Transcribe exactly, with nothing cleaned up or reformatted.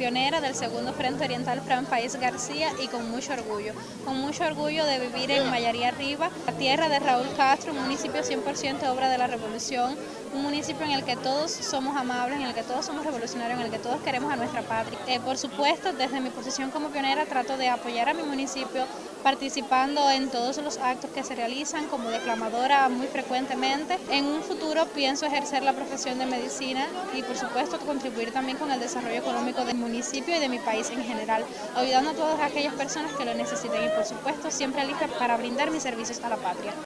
pionera del segundo Frente Oriental Fran País García y con mucho orgullo, con mucho orgullo de vivir en Mayarí Arriba, la tierra de Raúl Castro, un municipio cien por ciento obra de la revolución, un municipio en el que todos somos amables, en el que todos somos revolucionarios, en el que todos queremos a nuestra patria. Eh, por supuesto, desde mi posición como pionera trato de apoyar a mi municipio participando en todos los actos que se realizan como declamadora muy frecuentemente. En un futuro pienso ejercer la profesión de medicina y por supuesto contribuir también con el desarrollo económico del municipio y de mi país en general, ayudando a todas aquellas personas que lo necesiten y por supuesto siempre lista para brindar mis servicios a la patria.